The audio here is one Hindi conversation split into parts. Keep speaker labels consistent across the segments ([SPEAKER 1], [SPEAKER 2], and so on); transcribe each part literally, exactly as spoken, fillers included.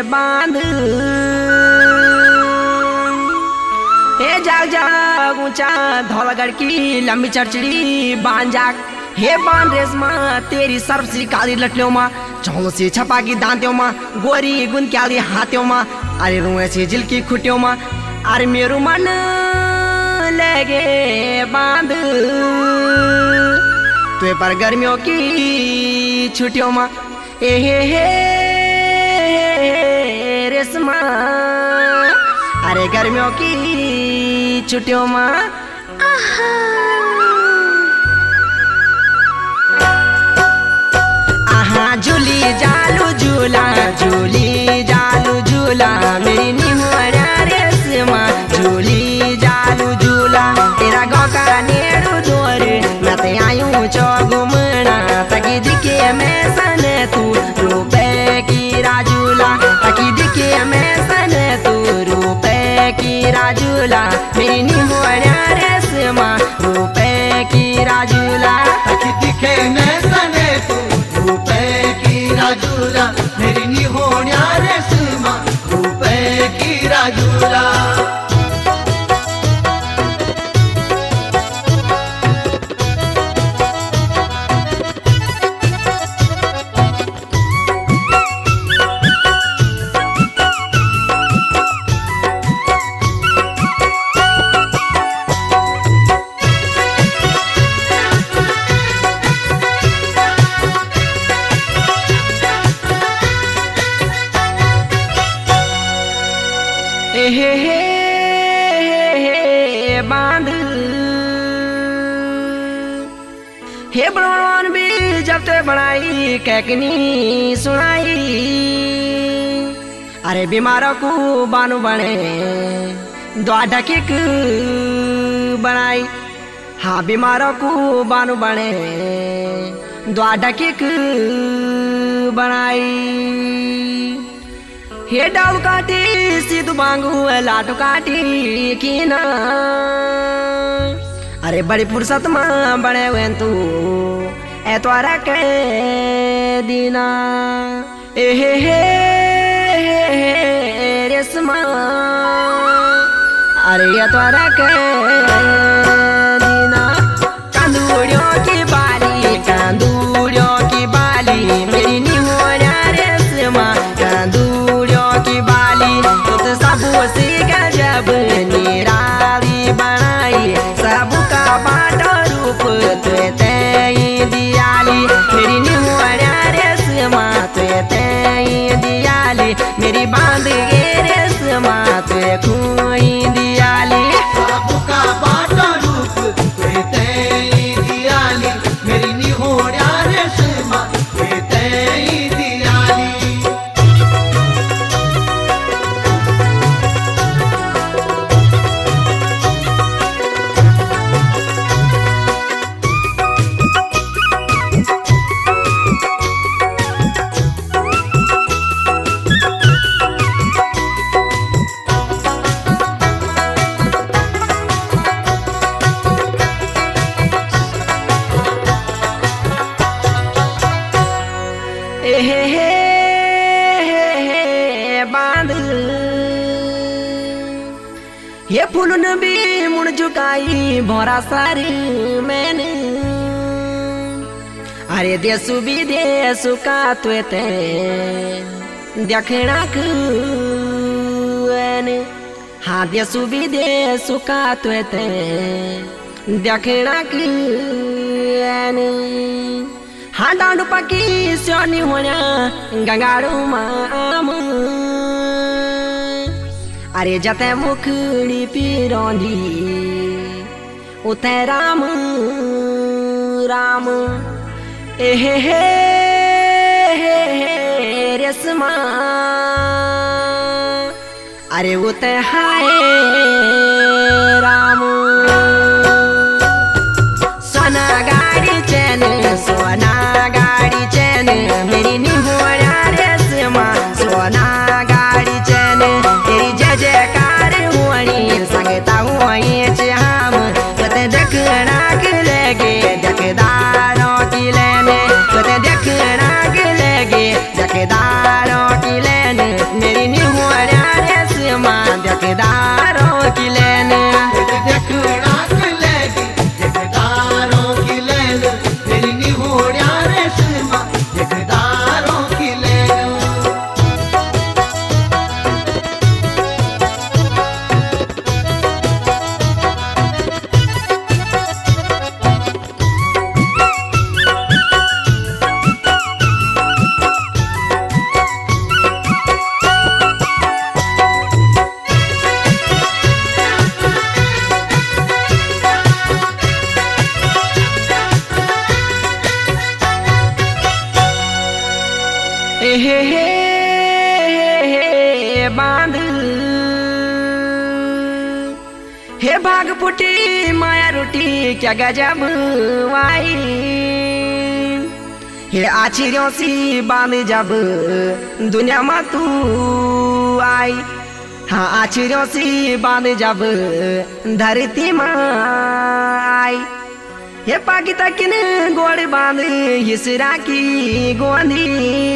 [SPEAKER 1] बांध। हे जाग जाग ऊंचा धौलागढ़ की लंबी चरचड़ी बांध जाग। हे बांध रेशमा तेरी सर्फ सी काली लटलियों माँ, चौलों से छपा की दांतियों माँ, गोरी गुन क्याली हाथियों माँ, अरे रुए से जिल की खुटियों माँ, अरे मेरू मन लगे बांध तुए पर गर्मियों की छुट्टियों माँ। ए हे हे रेशमा अरे गर्मियों की छुट्टियों माँ। आहा झूली जालू झूला झूली जालू झूला मेरी निहुआ रेशमा झूली जालू झूला। तेरा गाँव का नेड़ू जोर मैं ते आयूं चौगुमना तकी दिखे मैं सने तू रुपए की राजूला, तकी दिखे मैं सने तू रुपए की राजूला मेरी निहुआ रेशमा रुपए की राजूला,
[SPEAKER 2] तकी दिखे मैं सने तू रुपए की राजूला मेरी निहोण्या रेशमा रुपए की राजूला।
[SPEAKER 1] हे हे हे बांध। हे बड़वन भी जब ते बनाई कैकनी सुनाई, अरे बीमारों को बानु बने द्वाडा किक बनाई। हाँ बीमारों को बानु बने द्वाडा किक बनाई। हे डाल काटी सीधु बांगू लाटू काटी की ना, अरे बड़ी फुर्सत मां बने हुए तू एतवारा के दीना। ए हे हे हे रेशमा अरे एतवारा के दीना। कंदूड़ियों की बाली कंदूड़ियों की बाली मेरी निहुआ रेशमा कंदूड़ियों की बाली तो, तो सबू सी गजब निराली बनाई सबू का बाटो रूप तुए तेई दियाली मेरी निहुआ रेशमा तुए तेई दियाली मेरी बांध गे रेशमा तुए खोई दियाली
[SPEAKER 2] सबू का बाटो रूप तुए तेई दियाली मेरी निहोण्या रेशमा तुए तेई दियाली।
[SPEAKER 1] हे हे हे बांध। हे फूलन भी मुड़ झुकाई भोरा सार मैंने, अरे देसु भी देसु का तुए ते देखना कुएने। हाँ देसु भी देसु का तुए ते देखना कुएने। हाँ डांडू पकी सोनी होना गंगारू माम, अरे जते मुखड़ी पिरोंधी उते राम राम। ए हे हे हे रेशमा अरे उते हाय राम। सोना गाड़ी चैन सोना गाड़ी चैन मेरी निहुआ रेशमा सोना गाड़ी चैन तेरी जय जयकार हुई संगता हुई हम कते देखना के लगे जकदारों की लेने कते देखना के लगे जकदारों की लेने मेरी ए हे हे हे बांध हे भाग पुटी माया रोटी क्या गजब वाई हे आचिरों सी बांध जब दुनिया में तू आई हाँ आचिरों सी बांध जब धरती में आई हे पाकी तकिन गोड़ बांध हिसरा की गोंदी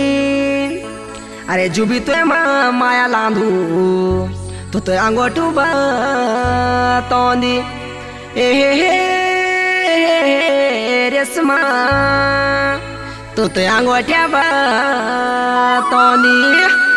[SPEAKER 1] अरे जुबी तो माया लांधू तो तो अंगोटू तोंदी ए हे हे रेशमा तो तो अंगोटिया तोंदी